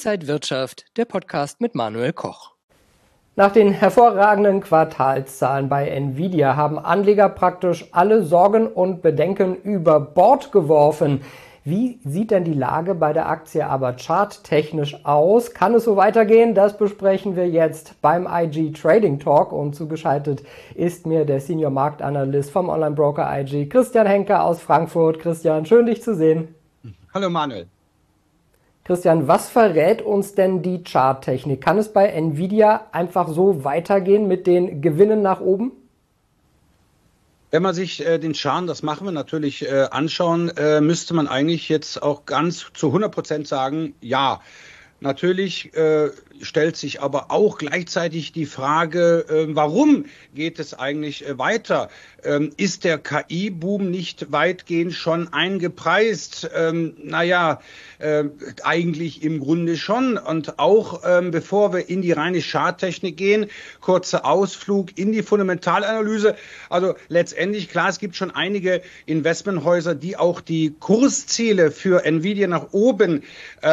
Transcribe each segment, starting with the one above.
Inside Wirtschaft, der Podcast mit Manuel Koch. Nach den hervorragenden Quartalszahlen bei Nvidia haben Anleger praktisch alle Sorgen und Bedenken über Bord geworfen. Wie sieht denn die Lage bei der Aktie aber charttechnisch aus? Kann es so weitergehen? Das besprechen wir jetzt beim IG Trading Talk und zugeschaltet ist mir der Senior Marktanalyst vom Online-Broker IG, Christian Henke aus Frankfurt. Christian, schön dich zu sehen. Hallo Manuel. Christian, was verrät uns denn die Charttechnik? Kann es bei Nvidia einfach so weitergehen mit den Gewinnen nach oben? Wenn man sich den Chart, das machen wir natürlich, anschauen, müsste man eigentlich jetzt auch ganz zu 100% sagen, ja. Natürlich stellt sich aber auch gleichzeitig die Frage, warum geht es eigentlich weiter? Ist der KI-Boom nicht weitgehend schon eingepreist? Eigentlich im Grunde schon. Und auch bevor wir in die reine Charttechnik gehen, kurzer Ausflug in die Fundamentalanalyse. Also letztendlich, klar, es gibt schon einige Investmenthäuser, die auch die Kursziele für Nvidia nach oben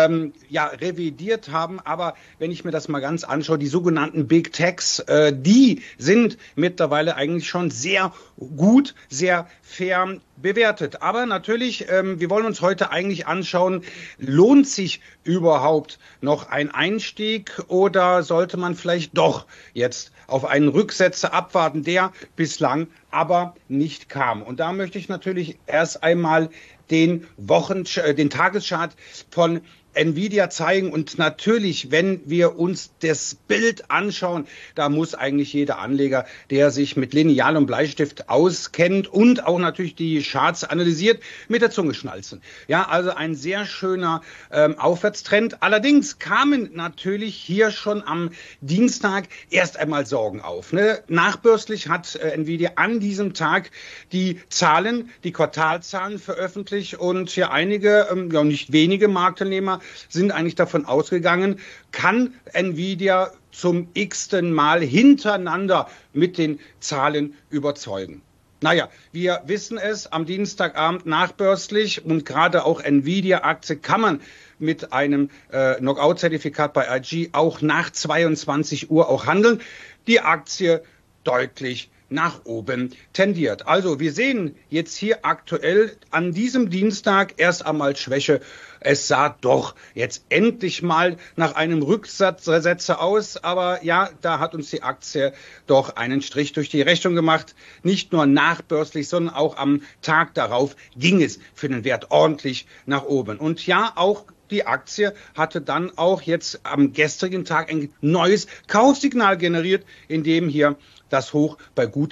revidiert haben. Aber wenn ich mir das mal ganz anschaue, die sogenannten Big Techs, die sind mittlerweile eigentlich schon sehr gut, sehr fair bewertet. Aber natürlich, wir wollen uns heute eigentlich anschauen, lohnt sich überhaupt noch ein Einstieg oder sollte man vielleicht doch jetzt auf einen Rücksetzer abwarten, der bislang aber nicht kam. Und da möchte ich natürlich erst einmal den Tageschart von Nvidia zeigen. Und natürlich, wenn wir uns das Bild anschauen, da muss eigentlich jeder Anleger, der sich mit Lineal und Bleistift auskennt und auch natürlich die Charts analysiert, mit der Zunge schnalzen. Ja, also ein sehr schöner Aufwärtstrend. Allerdings kamen natürlich hier schon am Dienstag erst einmal Sorgen auf. Ne? Nachbörslich hat Nvidia an diesem Tag die Quartalzahlen veröffentlicht und hier einige, nicht wenige Marktteilnehmer sind eigentlich davon ausgegangen, kann Nvidia zum x-ten Mal hintereinander mit den Zahlen überzeugen. Naja, wir wissen es, am Dienstagabend nachbörslich und gerade auch Nvidia-Aktie kann man mit einem Knockout-Zertifikat bei IG auch nach 22 Uhr auch handeln. Die Aktie deutlich nach oben tendiert. Also wir sehen jetzt hier aktuell an diesem Dienstag erst einmal Schwäche. Es sah doch jetzt endlich mal nach einem Rücksetzer aus, aber ja, da hat uns die Aktie doch einen Strich durch die Rechnung gemacht. Nicht nur nachbörslich, sondern auch am Tag darauf ging es für den Wert ordentlich nach oben. Und ja, auch die Aktie hatte dann auch jetzt am gestrigen Tag ein neues Kaufsignal generiert, in dem hier das Hoch bei gut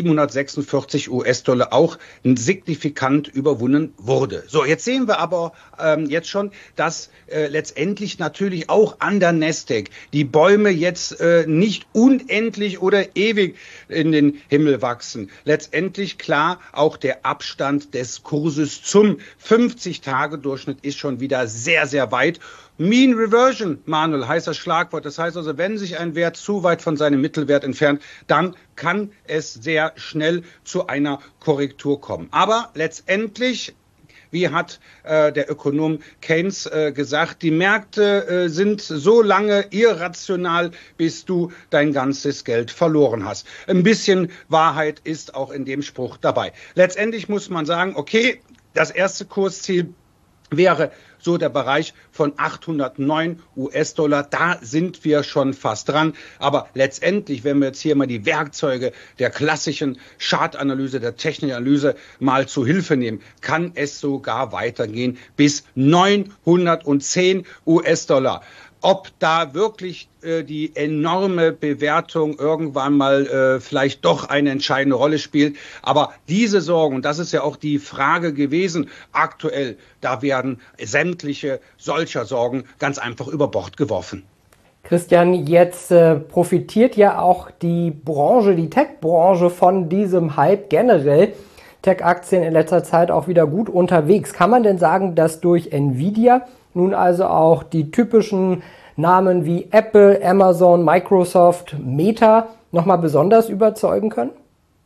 746 US-Dollar auch signifikant überwunden wurde. So, jetzt sehen wir aber jetzt schon, dass letztendlich natürlich auch an der Nasdaq die Bäume jetzt nicht unendlich oder ewig in den Himmel wachsen. Letztendlich klar, auch der Abstand des Kurses zum 50-Tage-Durchschnitt ist schon wieder sehr, sehr weit. Mean Reversion, Manuel, heißt das Schlagwort. Das heißt also, wenn sich ein Wert zu weit von seinem Mittelwert entfernt, dann kann es sehr schnell zu einer Korrektur kommen. Aber letztendlich, wie hat der Ökonom Keynes gesagt, die Märkte sind so lange irrational, bis du dein ganzes Geld verloren hast. Ein bisschen Wahrheit ist auch in dem Spruch dabei. Letztendlich muss man sagen, okay, das erste Kursziel wäre so der Bereich von 809 US-Dollar. Da sind wir schon fast dran. Aber letztendlich, wenn wir jetzt hier mal die Werkzeuge der klassischen Chartanalyse, der Technikanalyse mal zu Hilfe nehmen, kann es sogar weitergehen bis 910 US-Dollar. Ob da wirklich die enorme Bewertung irgendwann mal vielleicht doch eine entscheidende Rolle spielt. Aber diese Sorgen, und das ist ja auch die Frage gewesen, aktuell, da werden sämtliche solcher Sorgen ganz einfach über Bord geworfen. Christian, jetzt profitiert ja auch die Branche, die Tech-Branche von diesem Hype generell. Tech-Aktien in letzter Zeit auch wieder gut unterwegs. Kann man denn sagen, dass durch Nvidia nun also auch die typischen Namen wie Apple, Amazon, Microsoft, Meta nochmal besonders überzeugen können?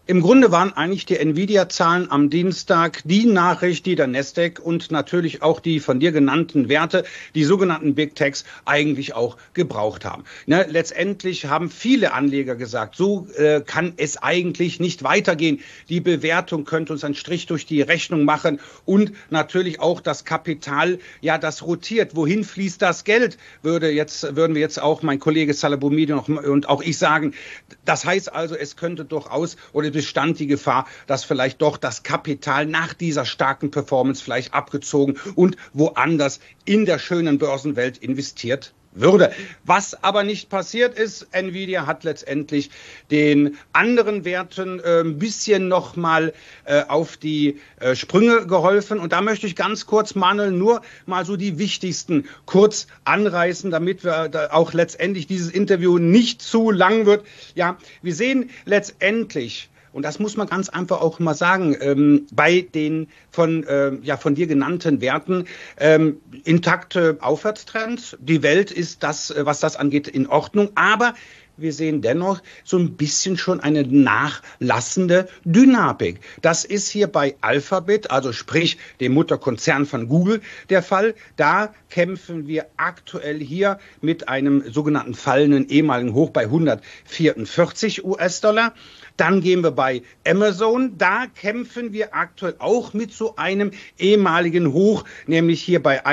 Im Grunde waren eigentlich die Nvidia-Zahlen am Dienstag die Nachricht, die der Nasdaq und natürlich auch die von dir genannten Werte, die sogenannten Big Techs, eigentlich auch gebraucht haben. Ne, letztendlich haben viele Anleger gesagt, so kann es eigentlich nicht weitergehen. Die Bewertung könnte uns einen Strich durch die Rechnung machen und natürlich auch das Kapital, ja, das rotiert. Wohin fließt das Geld? Würden wir jetzt auch mein Kollege Salabumidi und auch ich sagen. Das heißt also, es könnte durchaus oder bestand die Gefahr, dass vielleicht doch das Kapital nach dieser starken Performance vielleicht abgezogen und woanders in der schönen Börsenwelt investiert würde. Was aber nicht passiert ist, Nvidia hat letztendlich den anderen Werten ein bisschen nochmal auf die Sprünge geholfen. Und da möchte ich ganz kurz, Manuel, nur mal so die wichtigsten kurz anreißen, damit wir auch letztendlich dieses Interview nicht zu lang wird. Ja, wir sehen letztendlich, und das muss man ganz einfach auch mal sagen, bei den von dir genannten Werten intakte Aufwärtstrends. Die Welt ist das, was das angeht, in Ordnung. Aber wir sehen dennoch so ein bisschen schon eine nachlassende Dynamik. Das ist hier bei Alphabet, also sprich dem Mutterkonzern von Google, der Fall. Da kämpfen wir aktuell hier mit einem sogenannten fallenden ehemaligen Hoch bei 144 US-Dollar. Dann gehen wir bei Amazon. Da kämpfen wir aktuell auch mit so einem ehemaligen Hoch, nämlich hier bei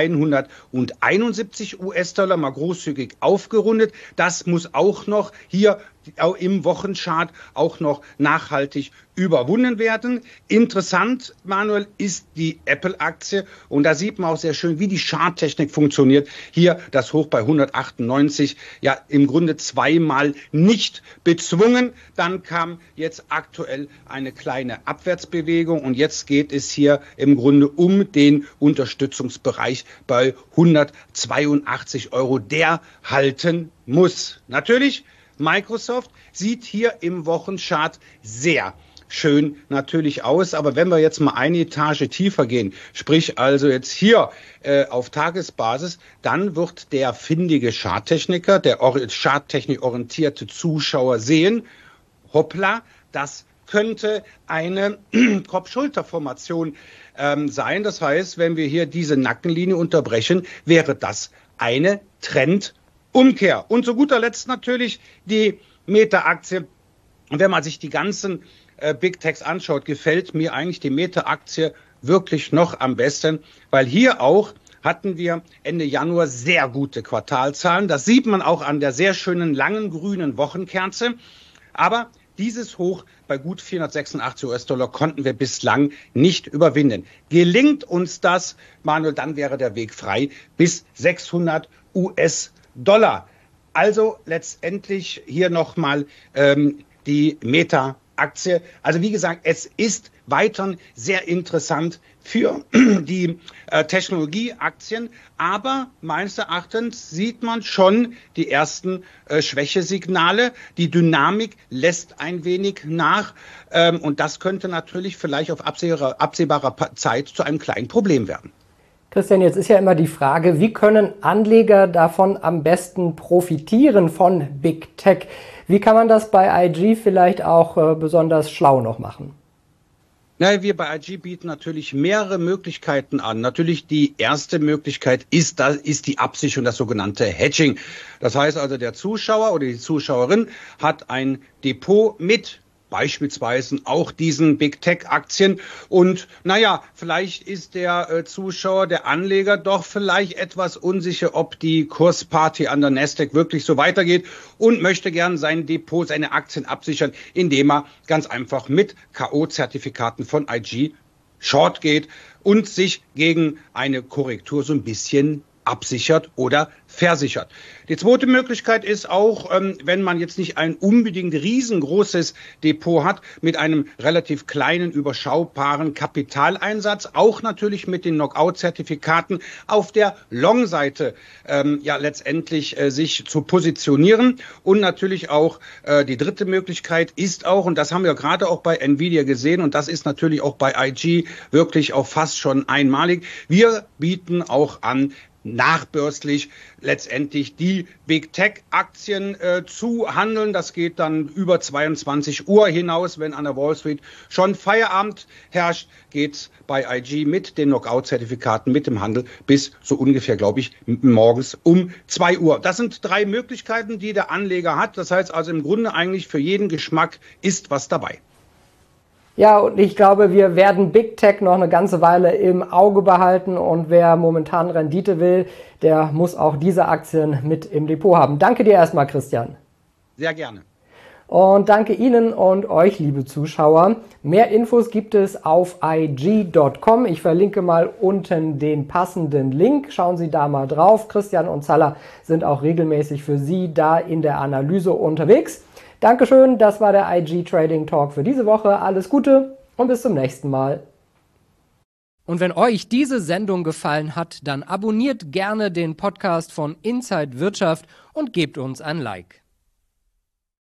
171 US-Dollar, mal großzügig aufgerundet. Das muss auch noch hier im Wochenchart auch noch nachhaltig überwunden werden. Interessant, Manuel, ist die Apple-Aktie. Und da sieht man auch sehr schön, wie die Charttechnik funktioniert. Hier das Hoch bei 198, ja im Grunde zweimal nicht bezwungen. Dann kam jetzt aktuell eine kleine Abwärtsbewegung. Und jetzt geht es hier im Grunde um den Unterstützungsbereich bei 182 €, der halten muss. Natürlich, Microsoft sieht hier im Wochenchart sehr schön natürlich aus, aber wenn wir jetzt mal eine Etage tiefer gehen, sprich also jetzt hier auf Tagesbasis, dann wird der findige Charttechniker, der Charttechnik orientierte Zuschauer sehen, hoppla, das könnte eine Kopf-Schulter-Formation sein. Das heißt, wenn wir hier diese Nackenlinie unterbrechen, wäre das eine Trendumkehr. Und zu guter Letzt natürlich die Meta-Aktie. Und wenn man sich die ganzen Big Techs anschaut, gefällt mir eigentlich die Meta-Aktie wirklich noch am besten, weil hier auch hatten wir Ende Januar sehr gute Quartalzahlen. Das sieht man auch an der sehr schönen langen grünen Wochenkerze. Aber dieses Hoch bei gut 486 US-Dollar konnten wir bislang nicht überwinden. Gelingt uns das, Manuel, dann wäre der Weg frei bis 600 US-Dollar. Also letztendlich hier nochmal die Meta-Aktie. Also wie gesagt, es ist weiterhin sehr interessant für die Technologieaktien. Aber meines Erachtens sieht man schon die ersten Schwächesignale. Die Dynamik lässt ein wenig nach. Und das könnte natürlich vielleicht auf absehbarer Zeit zu einem kleinen Problem werden. Christian, jetzt ist ja immer die Frage, wie können Anleger davon am besten profitieren von Big Tech? Wie kann man das bei IG vielleicht auch besonders schlau noch machen? Na, wir bei IG bieten natürlich mehrere Möglichkeiten an. Natürlich die erste Möglichkeit ist die Absicherung, das sogenannte Hedging. Das heißt also, der Zuschauer oder die Zuschauerin hat ein Depot mit beispielsweise auch diesen Big Tech Aktien. Und naja, vielleicht ist der Zuschauer, der Anleger doch vielleicht etwas unsicher, ob die Kursparty an der Nasdaq wirklich so weitergeht und möchte gern sein Depot, seine Aktien absichern, indem er ganz einfach mit K.O.-Zertifikaten von IG short geht und sich gegen eine Korrektur so ein bisschen absichert oder versichert. Die zweite Möglichkeit ist auch, wenn man jetzt nicht ein unbedingt riesengroßes Depot hat, mit einem relativ kleinen, überschaubaren Kapitaleinsatz, auch natürlich mit den Knockout-Zertifikaten auf der Long-Seite letztendlich sich zu positionieren. Und natürlich auch die dritte Möglichkeit ist auch, und das haben wir gerade auch bei Nvidia gesehen, und das ist natürlich auch bei IG wirklich auch fast schon einmalig, wir bieten auch an nachbörslich letztendlich die Big Tech Aktien zu handeln. Das geht dann über 22 Uhr hinaus, wenn an der Wall Street schon Feierabend herrscht, geht's bei IG mit den Knockout-Zertifikaten, mit dem Handel bis so ungefähr, glaube ich, morgens um 2 Uhr. Das sind 3 Möglichkeiten, die der Anleger hat. Das heißt also im Grunde eigentlich für jeden Geschmack ist was dabei. Ja, und ich glaube, wir werden Big Tech noch eine ganze Weile im Auge behalten und wer momentan Rendite will, der muss auch diese Aktien mit im Depot haben. Danke dir erstmal, Christian. Sehr gerne. Und danke Ihnen und euch, liebe Zuschauer. Mehr Infos gibt es auf IG.com. Ich verlinke mal unten den passenden Link. Schauen Sie da mal drauf. Christian und Zalla sind auch regelmäßig für Sie da in der Analyse unterwegs. Dankeschön, das war der IG Trading Talk für diese Woche. Alles Gute und bis zum nächsten Mal. Und wenn euch diese Sendung gefallen hat, dann abonniert gerne den Podcast von Inside Wirtschaft und gebt uns ein Like.